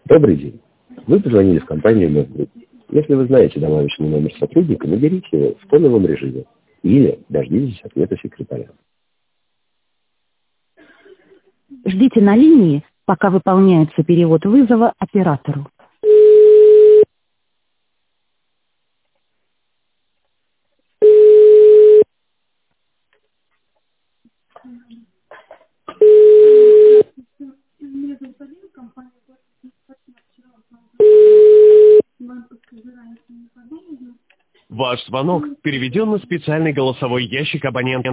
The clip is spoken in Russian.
Добрый день. Вы позвонили в компанию Медгрупп. Если вы знаете домашний номер сотрудника, наберите его в фоновом режиме или дождитесь ответа секретаря. Ждите на линии, пока выполняется перевод вызова оператору. Ваш звонок переведен на специальный голосовой ящик абонента.